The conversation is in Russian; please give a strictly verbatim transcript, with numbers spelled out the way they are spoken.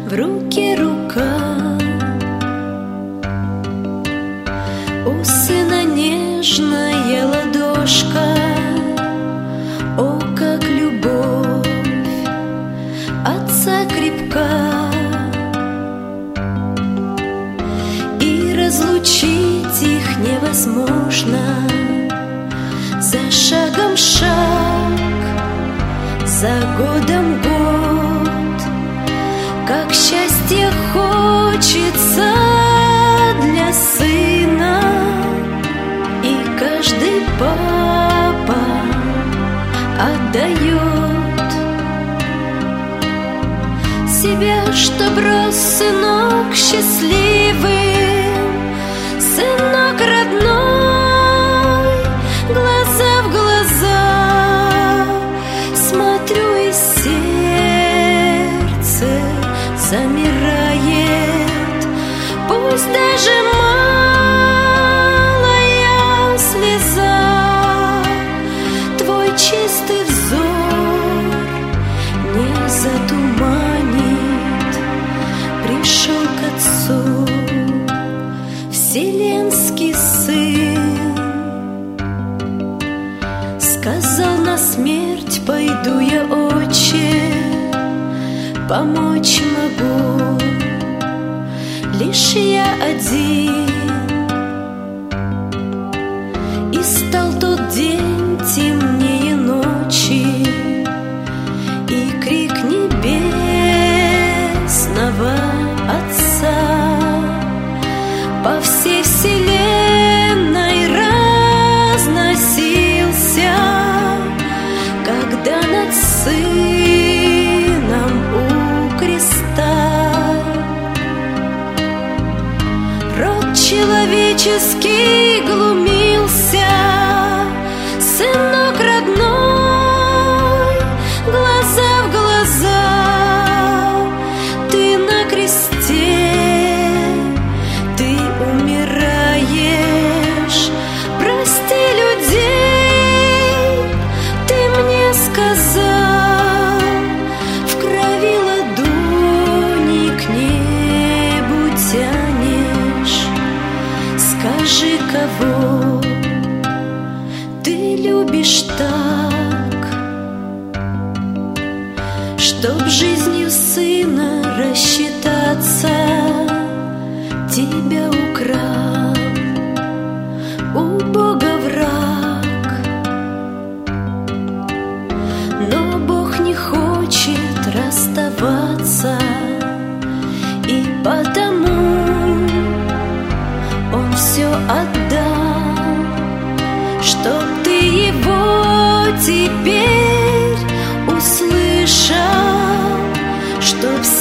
в руке рука. У сына нежная ладошка, о, как любовь отца крепка. И разлучить их невозможно. За шагом шаг, за годом год, как счастье хочется для сына. И каждый папа отдает себя, чтоб рос сынок счастливым, сынок родной. Глаза в глаза смотрю, и сердце замирает. Пусть даже малая слеза твой чистый взор не затуманит. Пришел к отцу вселенский сын, сказал: на смерть пойду я, отче, помочь могу лишь я один. И стал тот день темнее ночи, и крик небесного Отца по всей вселенной разносился, когда над сыном у креста род человеческий глумился. Сынок родной, глаза в глаза, ты на кресте, ты умираешь. Прости людей, ты мне сказал, в крови ладони к небу тянешь. Скажи, кого ты любишь так, чтоб жизнью сына рассчитаться, тебя украл у Бога враг. Но Бог не хочет расставаться, и потому Он все отдал, чтоб ты его теперь услышал, чтоб